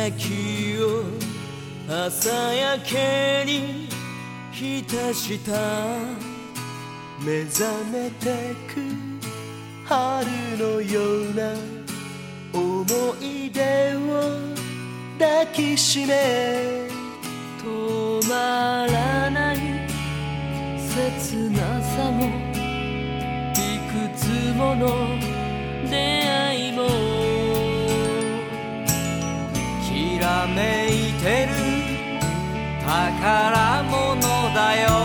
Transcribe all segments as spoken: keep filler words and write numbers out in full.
きを朝焼けに浸した目覚めてく春のような思い出を抱きしめ止まらない切なさもいくつもの出会いもきらめいてる宝物だよ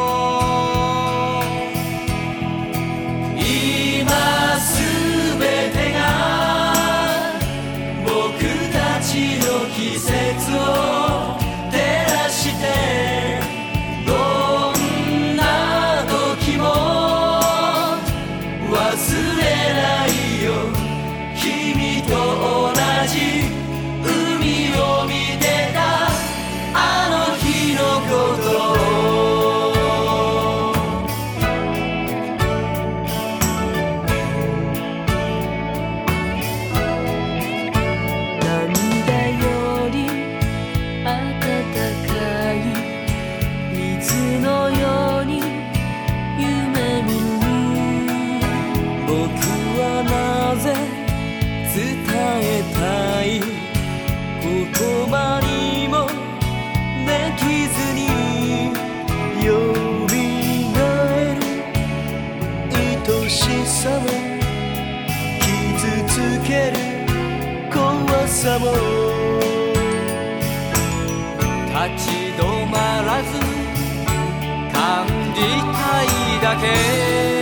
今すべてが僕たちの季節を照らしてどんな時も忘れないよ君と同じ海を見てたあの日のことを涙より温かい水のように夢見る僕はなぜ伝えたい言葉にもできずによみがえる愛しさも傷つける怖さも立ち止まらず感じたいだけ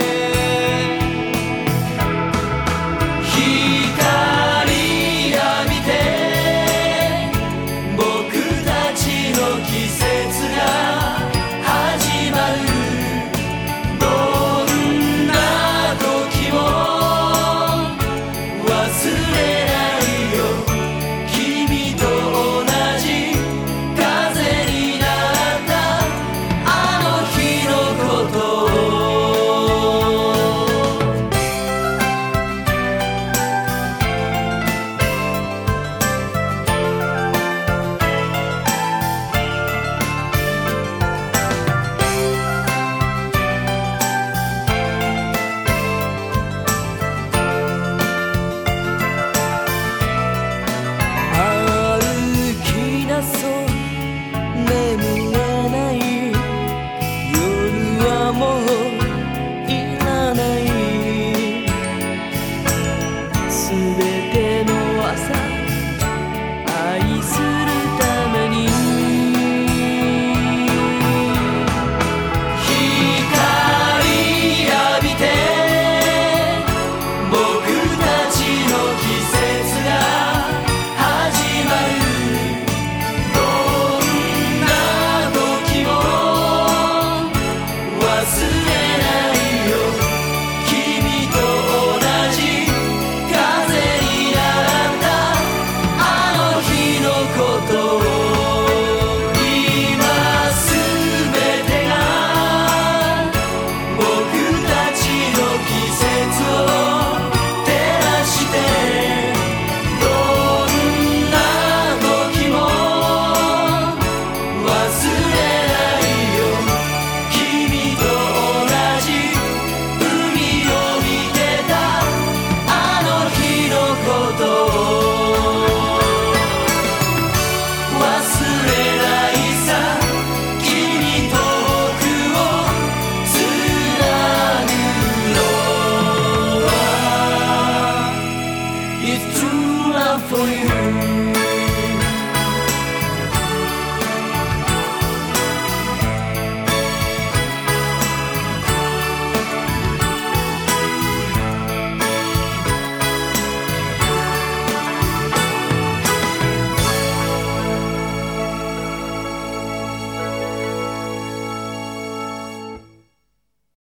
It's true love for you